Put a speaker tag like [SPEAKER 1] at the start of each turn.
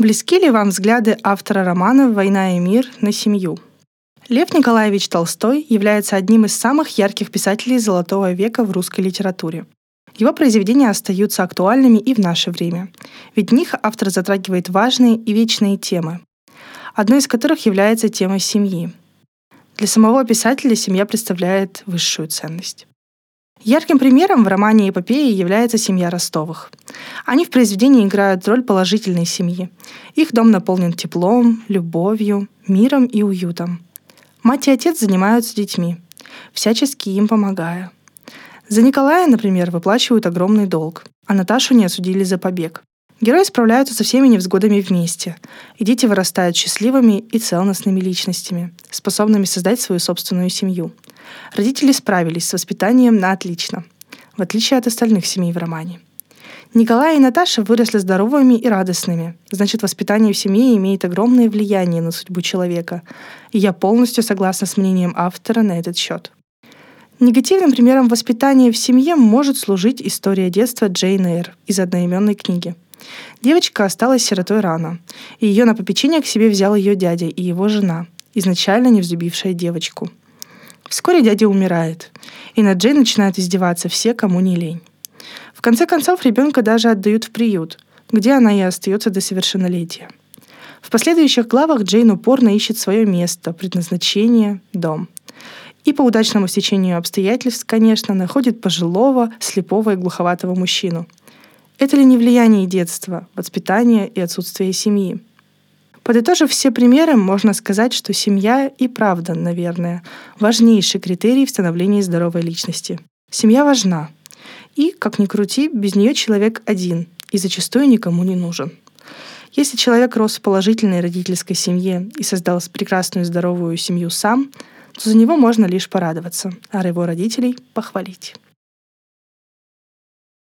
[SPEAKER 1] Близки ли вам взгляды автора романа «Война и мир» на семью? Лев Николаевич Толстой является одним из самых ярких писателей Золотого века в русской литературе. Его произведения остаются актуальными и в наше время, ведь в них автор затрагивает важные и вечные темы, одной из которых является тема семьи. Для самого писателя семья представляет высшую ценность. Ярким примером в романе «Эпопея» является семья Ростовых. Они в произведении играют роль положительной семьи. Их дом наполнен теплом, любовью, миром и уютом. Мать и отец занимаются детьми, всячески им помогая. За Николая, например, выплачивают огромный долг, а Наташу не осудили за побег. Герои справляются со всеми невзгодами вместе, и дети вырастают счастливыми и целостными личностями, способными создать свою собственную семью. Родители справились с воспитанием на отлично, в отличие от остальных семей в романе. Николай и Наташа выросли здоровыми и радостными, значит, воспитание в семье имеет огромное влияние на судьбу человека, и я полностью согласна с мнением автора на этот счет. Негативным примером воспитания в семье может служить история детства Джейн Эйр из одноименной книги. Девочка осталась сиротой рано, и ее на попечение к себе взял ее дядя и его жена, изначально не взлюбившая девочку. Вскоре дядя умирает, и над Джейн начинают издеваться все, кому не лень. В конце концов, ребенка даже отдают в приют, где она и остается до совершеннолетия. В последующих главах Джейн упорно ищет свое место, предназначение, дом. И по удачному стечению обстоятельств, конечно, находит пожилого, слепого и глуховатого мужчину. Это ли не влияние детства, воспитания и отсутствие семьи? Подытожив все примеры, можно сказать, что семья и правда, наверное, важнейший критерий в становлении здоровой личности. Семья важна. И, как ни крути, без нее человек один и зачастую никому не нужен. Если человек рос в положительной родительской семье и создал прекрасную здоровую семью сам, то за него можно лишь порадоваться, а его родителей похвалить.